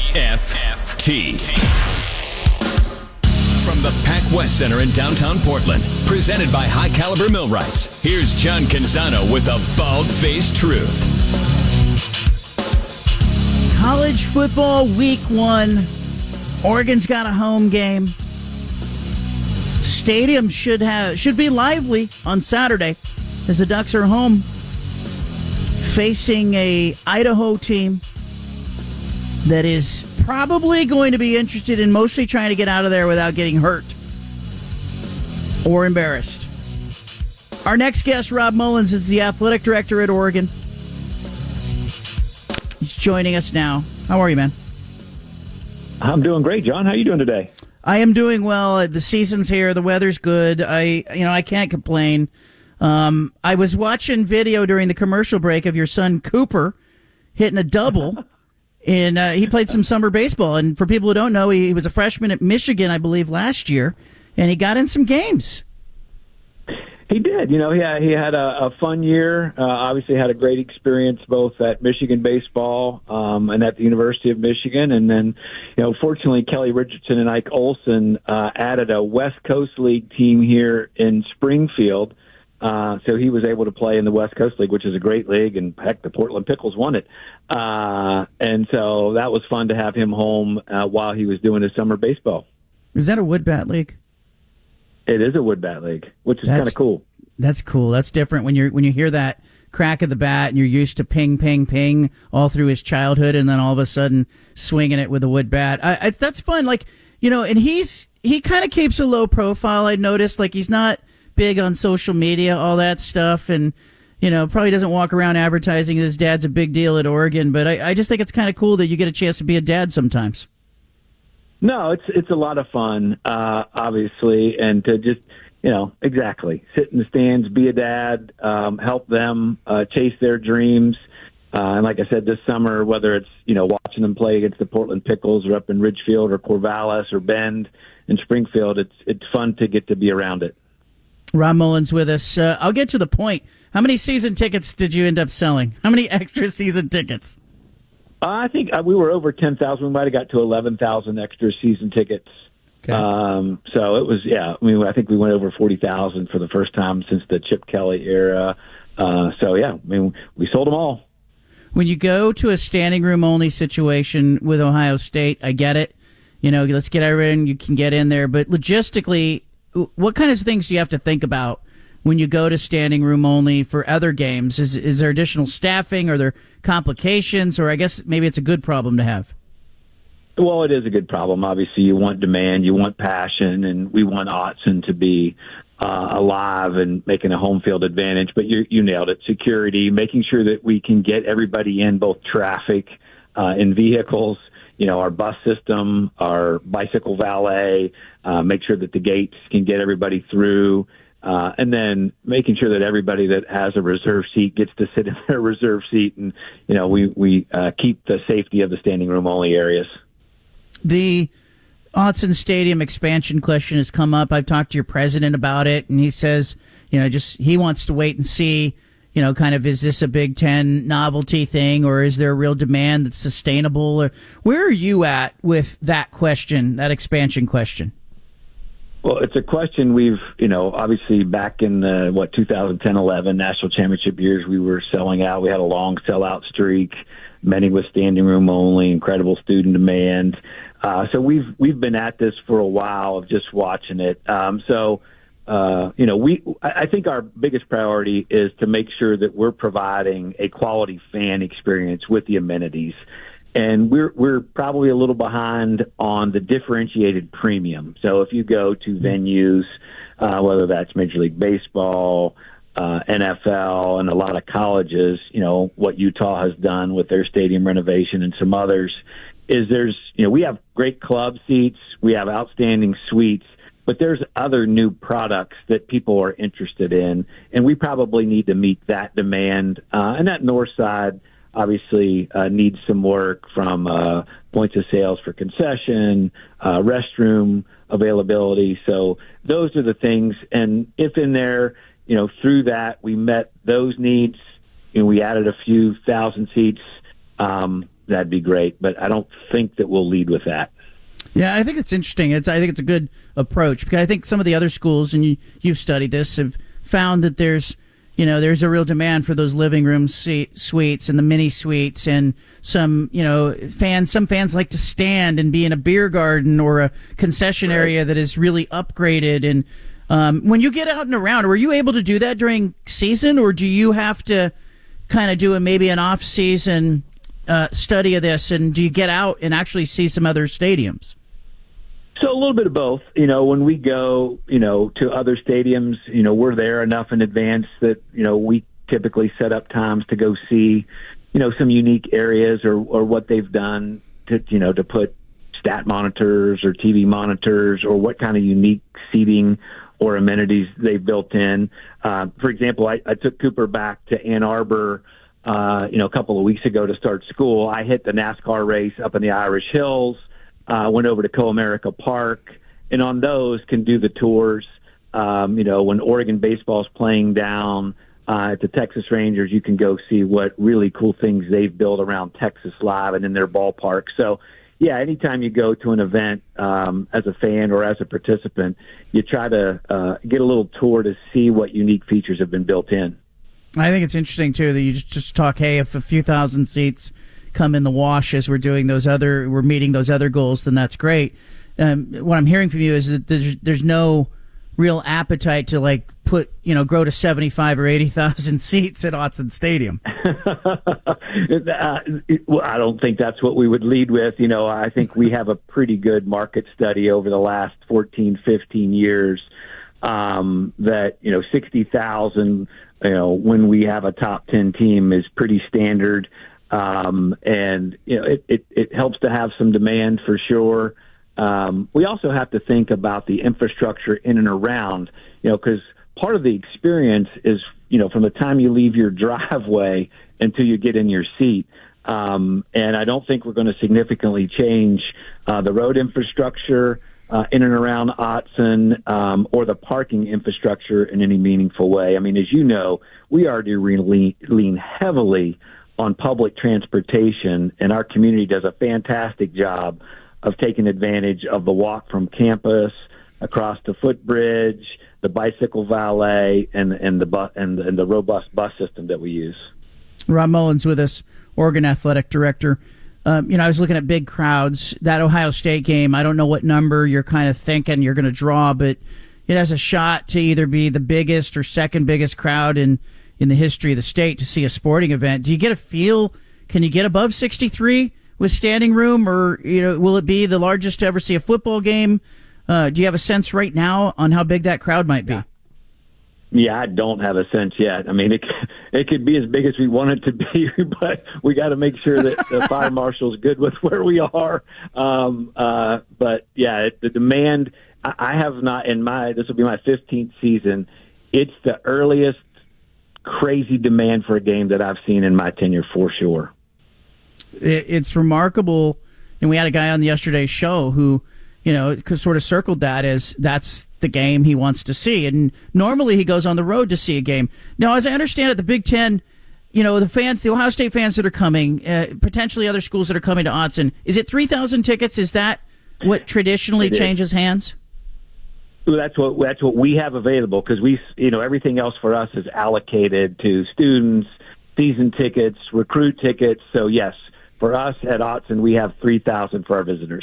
PFT. From the Pac West Center in downtown Portland, presented by High Caliber Millwrights, here's John Canzano with a bald-faced truth. College football week 1. Oregon's got a home game. Stadium should be lively on Saturday as the Ducks are home facing a Idaho team that is probably going to be interested in mostly trying to get out of there without getting hurt or embarrassed. Our next guest, Rob Mullins, is the athletic director at Oregon. He's joining us now. How are you, man? I'm doing great, John. How are you doing today? I am doing well. The season's here. The weather's good. I can't complain. I was watching video during the commercial break of your son Cooper hitting a double. And he played some summer baseball. And for people who don't know, he was a freshman at Michigan, I believe, last year. And he got in some games. He did. He had a fun year. Obviously had a great experience both at Michigan baseball and at the University of Michigan. And then, fortunately, Kelly Richardson and Ike Olson added a West Coast League team here in Springfield. So he was able to play in the West Coast League, which is a great league, and heck, the Portland Pickles won it. And so that was fun to have him home while he was doing his summer baseball. Is that a wood bat league? It is a wood bat league, which is kind of cool. That's cool. That's different when you hear that crack of the bat and you're used to ping, ping, ping all through his childhood, and then all of a sudden swinging it with a wood bat. That's fun. And he kind of keeps a low profile. I noticed, he's not big on social media, all that stuff, and probably doesn't walk around advertising his dad's a big deal at Oregon. But I just think it's kind of cool that you get a chance to be a dad sometimes. No, it's a lot of fun, obviously, and to just exactly sit in the stands, be a dad, help them chase their dreams. And like I said, this summer, whether it's watching them play against the Portland Pickles or up in Ridgefield or Corvallis or Bend in Springfield, it's fun to get to be around it. Rob Mullins with us. I'll get to the point. How many season tickets did you end up selling? How many extra season tickets? I think we were over 10,000. We might have got to 11,000 extra season tickets. Okay. So it was, I think we went over 40,000 for the first time since the Chip Kelly era. We sold them all. When you go to a standing room only situation with Ohio State, I get it. Let's get everyone you can get in there. But logistically, what kind of things do you have to think about when you go to standing room only for other games? Is there additional staffing? Are there complications? Or I guess maybe it's a good problem to have. Well, it is a good problem. Obviously, you want demand, you want passion, and we want Autzen to be alive and making a home field advantage. But you nailed it. Security, making sure that we can get everybody in, both traffic in vehicles, our bus system, our bicycle valet, make sure that the gates can get everybody through, and then making sure that everybody that has a reserve seat gets to sit in their reserve seat, and we keep the safety of the standing room only areas. The Autzen Stadium expansion question has come up. I've talked to your president about it, and he says, he wants to wait and see, is this a Big Ten novelty thing, or is there a real demand that's sustainable? Or where are you at with that question, that expansion question? Well, it's a question we've, obviously back in the, 2010-11 national championship years, we were selling out. We had a long sellout streak, many with standing room only, incredible student demand. So we've been at this for a while of just watching it. I think our biggest priority is to make sure that we're providing a quality fan experience with the amenities. And we're probably a little behind on the differentiated premium. So if you go to venues, whether that's Major League Baseball, NFL, and a lot of colleges, what Utah has done with their stadium renovation and some others, is we have great club seats, we have outstanding suites, but there's other new products that people are interested in, and we probably need to meet that demand. And that north side obviously needs some work from points of sales for concession, restroom availability. So those are the things. And if in there, through that we met those needs, we added a few thousand seats, that'd be great. But I don't think that we'll lead with that. Yeah, I think it's interesting. I think it's a good approach because I think some of the other schools, and you've studied this, have found that there's a real demand for those living room suites and the mini suites, and some fans like to stand and be in a beer garden or a concession area that is really upgraded. And when you get out and around, were you able to do that during season, or do you have to kind of do maybe an off-season study of this, and do you get out and actually see some other stadiums? So a little bit of both. When we go, to other stadiums, we're there enough in advance that, we typically set up times to go see, some unique areas or what they've done to put stat monitors or TV monitors or what kind of unique seating or amenities they've built in. For example, I took Cooper back to Ann Arbor, a couple of weeks ago to start school. I hit the NASCAR race up in the Irish Hills. Went over to Co-America Park, and on those can do the tours. When Oregon baseball is playing down at the Texas Rangers, you can go see what really cool things they've built around Texas Live and in their ballpark. So, yeah, anytime you go to an event as a fan or as a participant, you try to get a little tour to see what unique features have been built in. I think it's interesting, too, that you just talk, hey, if a few thousand seats come in the wash as we're meeting those other goals, then that's great. What I'm hearing from you is that there's no real appetite to grow to 75 or 80,000 seats at Autzen Stadium. Well, I don't think that's what we would lead with. I think we have a pretty good market study over the last 14, 15 years that 60,000 when we have a top 10 team is pretty standard. It helps to have some demand for sure. We also have to think about the infrastructure in and around, because part of the experience is, from the time you leave your driveway until you get in your seat. And I don't think we're going to significantly change the road infrastructure in and around Autzen or the parking infrastructure in any meaningful way. I mean, as you know, we already lean heavily on public transportation, and our community does a fantastic job of taking advantage of the walk from campus across the footbridge, the bicycle valet, and the robust bus system that we use. Rob Mullins with us, Oregon Athletic Director. I was looking at big crowds. That Ohio State game, I don't know what number you're kind of thinking you're going to draw, but it has a shot to either be the biggest or second biggest crowd in the history of the state to see a sporting event. Do you get a feel? Can you get above 63 with standing room, or will it be the largest to ever see a football game? Do you have a sense right now on how big that crowd might be? Yeah, I don't have a sense yet. I mean, it could be as big as we want it to be, but we got to make sure that the fire marshal's good with where we are. But yeah, the demand. I have not this will be my 15th season. It's the earliest crazy demand for a game that I've seen in my tenure, for sure. It's remarkable, and we had a guy on yesterday's show who, sort of circled that as that's the game he wants to see, and normally he goes on the road to see a game. Now, as I understand it, the Big Ten, the Ohio State fans that are coming, potentially other schools that are coming to Autzen, is it 3,000 tickets? Is that what traditionally changes hands? That's what we have available, because everything else for us is allocated to students, season tickets, recruit tickets. So yes, for us at Autzen, we have 3,000 for our visitors.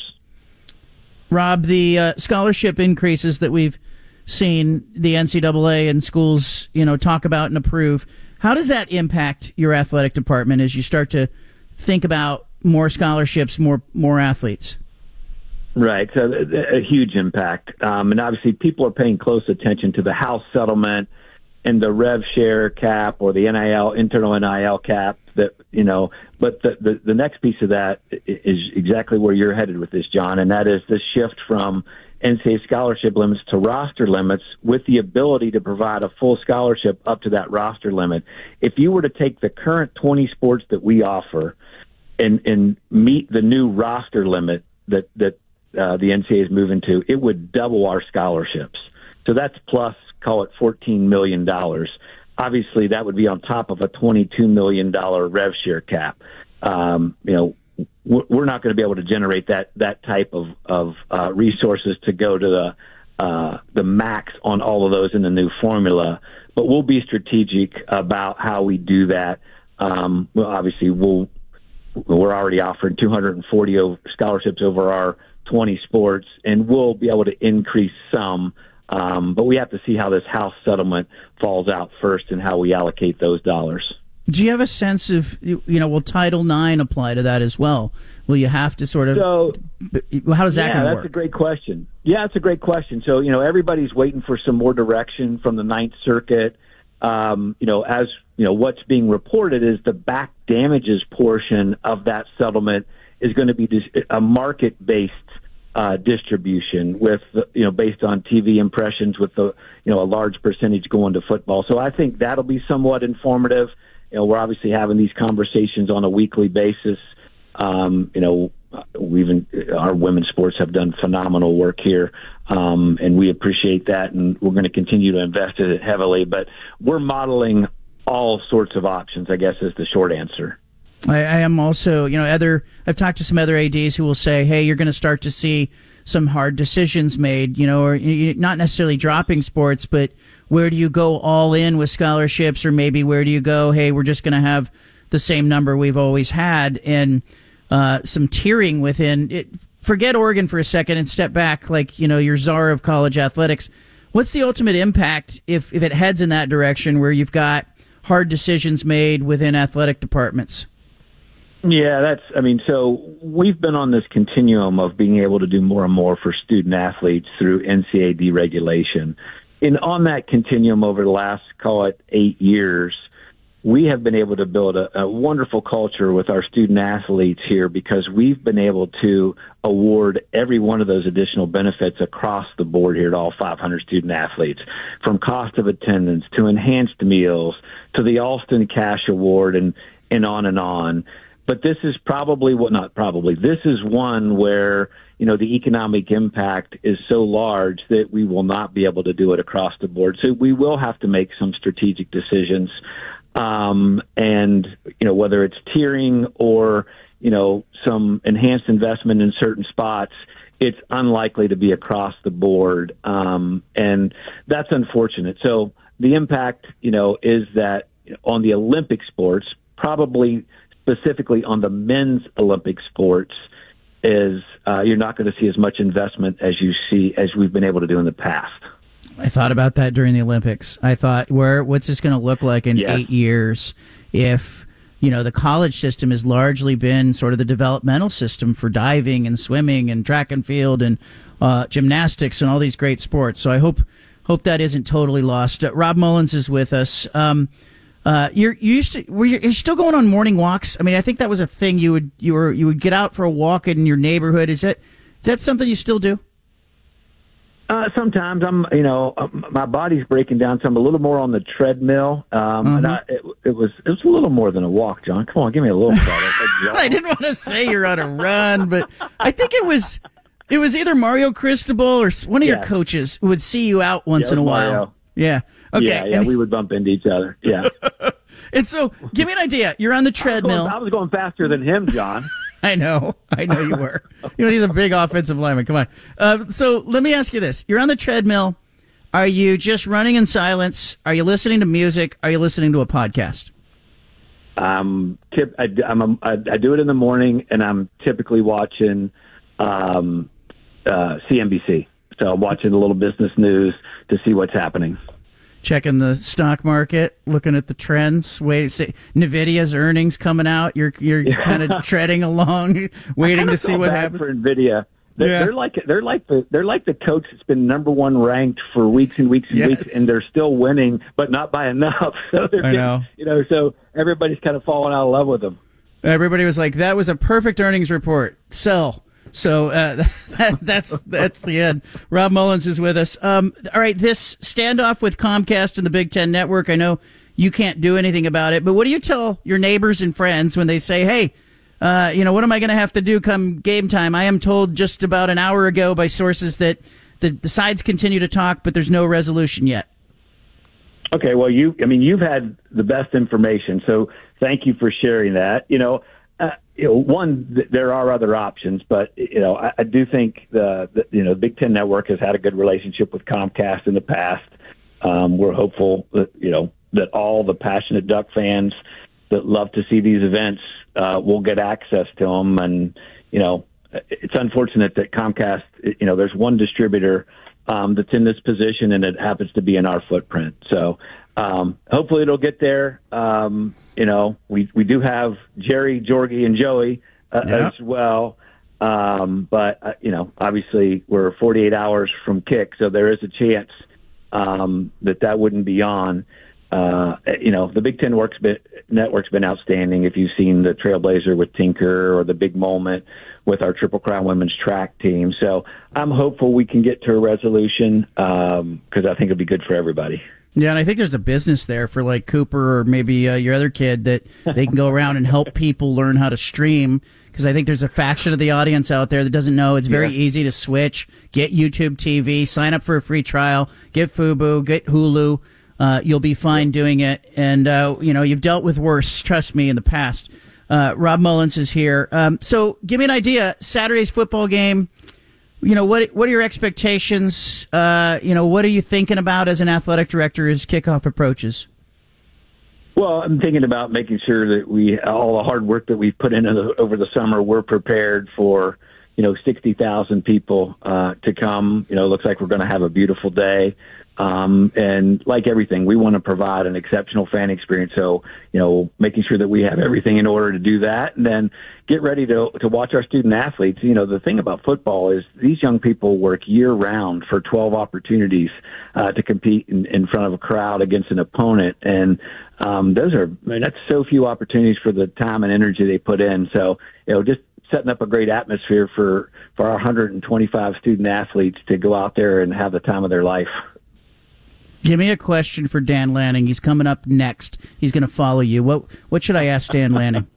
Rob, the scholarship increases that we've seen the NCAA and schools, talk about and approve, how does that impact your athletic department as you start to think about more scholarships, more athletes? Right. So a huge impact. And obviously people are paying close attention to the House settlement and the rev share cap or the internal NIL cap but the next piece of that is exactly where you're headed with this, John, and that is the shift from NCAA scholarship limits to roster limits with the ability to provide a full scholarship up to that roster limit. If you were to take the current 20 sports that we offer and meet the new roster limit that the NCAA is moving to, it would double our scholarships. So that's plus, call it $14 million. Obviously, that would be on top of a $22 million rev share cap. we're not going to be able to generate that type of resources to go to the max on all of those in the new formula. But we'll be strategic about how we do that. Well, obviously, we're already offering 240 scholarships over our 20 sports, and we'll be able to increase some. But we have to see how this House settlement falls out first and how we allocate those dollars. Do you have a sense of, will Title IX apply to that as well? Will you have to sort of, how does that going to work? That's a great question. Yeah, it's a great question. So, everybody's waiting for some more direction from the Ninth Circuit. As what's being reported is the back damages portion of that settlement is going to be a market-based distribution with, based on TV impressions with a large percentage going to football. So I think that'll be somewhat informative. We're obviously having these conversations on a weekly basis. Our women's sports have done phenomenal work here, and we appreciate that, and we're going to continue to invest in it heavily. But we're modeling all sorts of options, I guess, is the short answer. I am also, I've talked to some other ADs who will say, hey, you're going to start to see some hard decisions made, or not necessarily dropping sports, but where do you go all in with scholarships, or maybe where do you go, hey, we're just going to have the same number we've always had, and some tiering within it. Forget Oregon for a second and step back, like, your czar of college athletics. What's the ultimate impact if it heads in that direction where you've got hard decisions made within athletic departments? Yeah, so we've been on this continuum of being able to do more and more for student athletes through NCAA deregulation. And on that continuum over the last, call it 8 years, we have been able to build a wonderful culture with our student athletes here because we've been able to award every one of those additional benefits across the board here to all 500 student athletes, from cost of attendance to enhanced meals to the Alston Cash Award and on and on. But this is this is one where, the economic impact is so large that we will not be able to do it across the board. So we will have to make some strategic decisions. Whether it's tiering or, some enhanced investment in certain spots, it's unlikely to be across the board. And that's unfortunate. So the impact, is that on the Olympic sports, probably specifically on the men's Olympic sports, is you're not going to see as much investment as we've been able to do in the past. I thought about that during the Olympics. I thought, what's this going to look like in 8 years if, the college system has largely been sort of the developmental system for diving and swimming and track and field and gymnastics and all these great sports. So I hope that isn't totally lost. Rob Mullins is with us. You're still going on morning walks? I mean, I think that was a thing you would get out for a walk in your neighborhood. Is that something you still do? Sometimes my body's breaking down, so I'm a little more on the treadmill. And it was a little more than a walk, John. Come on, give me a little credit. I didn't want to say you're on a run, but I think it was either Mario Cristobal or one of your coaches who would see you out once in a while. Mario. Yeah. Okay. Yeah, we would bump into each other. Yeah. And so, give me an idea. You're on the treadmill. I was going faster than him, John. I know you were. He's a big offensive lineman. Come on. So let me ask you this: you're on the treadmill. Are you just running in silence? Are you listening to music? Are you listening to a podcast? I do it in the morning, and I'm typically watching CNBC. So I'm watching a little business news to see what's happening. Checking the stock market, looking at the trends. NVIDIA's earnings coming out. You're kind of treading along, waiting to see what happens. For NVIDIA, they're like the coach that's been number one ranked for weeks and weeks and weeks, and they're still winning, but not by enough. So so everybody's kind of falling out of love with them. Everybody was like, "That was a perfect earnings report. Sell." So that's the end. Rob Mullins is with us. All right, this standoff with Comcast and the Big Ten Network, I know you can't do anything about it, but what do you tell your neighbors and friends when they say, hey, what am I going to have to do come game time? I am told just about an hour ago by sources that the sides continue to talk, but there's no resolution yet. Okay, well, you've had the best information, so thank you for sharing that. there are other options, but I do think the Big Ten Network has had a good relationship with Comcast in the past. We're hopeful that that all the passionate Duck fans that love to see these events will get access to them. And it's unfortunate that Comcast, there's one distributor that's in this position, and it happens to be in our footprint. So hopefully it'll get there. We do have Jerry, Jorgie, and Joey as well. But obviously we're 48 hours from kick, so there is a chance that wouldn't be on. The Big Ten Network's been outstanding. If you've seen the Trailblazer with Tinker or the Big Moment with our Triple Crown women's track team. So I'm hopeful we can get to a resolution because I think it'll be good for everybody. Yeah, and I think there's a business there for like Cooper or maybe your other kid that they can go around and help people learn how to stream, because I think there's a faction of the audience out there that doesn't know it's very easy to switch, get YouTube TV, sign up for a free trial, get Fubo, get Hulu. You'll be fine doing it. And, you've dealt with worse, trust me, in the past. Rob Mullins is here. So give me an idea. Saturday's football game. What are your expectations? What are you thinking about as an athletic director as kickoff approaches? Well, I'm thinking about making sure that all the hard work that we've put in over the summer, we're prepared for, 60,000 people to come. It looks like we're going to have a beautiful day. And like everything, we want to provide an exceptional fan experience. So, making sure that we have everything in order to do that, and then get ready to watch our student athletes. The thing about football is these young people work year round for 12 opportunities to compete in front of a crowd against an opponent. And that's so few opportunities for the time and energy they put in. So, just setting up a great atmosphere for our 125 student athletes to go out there and have the time of their life. Give me a question for Dan Lanning. He's coming up next. He's going to follow you. What should I ask Dan Lanning?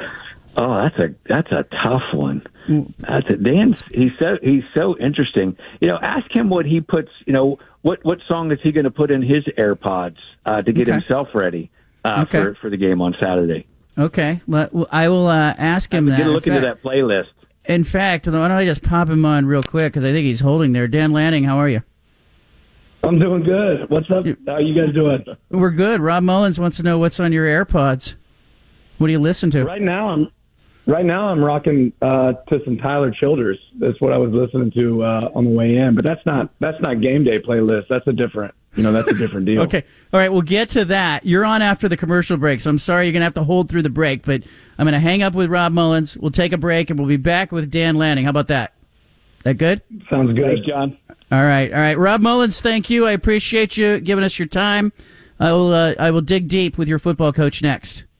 Oh, that's a tough one. Dan's he's so interesting. Ask him what he puts. What song is he going to put in his AirPods to get himself ready for the game on Saturday? Okay, I will ask him that. Get a look into that playlist. In fact, why don't I just pop him on real quick, because I think he's holding there. Dan Lanning, how are you? I'm doing good. What's up? How are you guys doing? We're good. Rob Mullins wants to know what's on your AirPods. What do you listen to? Right now I'm rocking to some Tyler Childers. That's what I was listening to on the way in. But that's not game day playlist. That's a different deal. Okay. All right, we'll get to that. You're on after the commercial break, so I'm sorry you're going to have to hold through the break, but I'm going to hang up with Rob Mullins. We'll take a break, and we'll be back with Dan Lanning. How about that? That good? Sounds good. Thanks, John. All right. Rob Mullins, thank you. I appreciate you giving us your time. I will dig deep with your football coach next.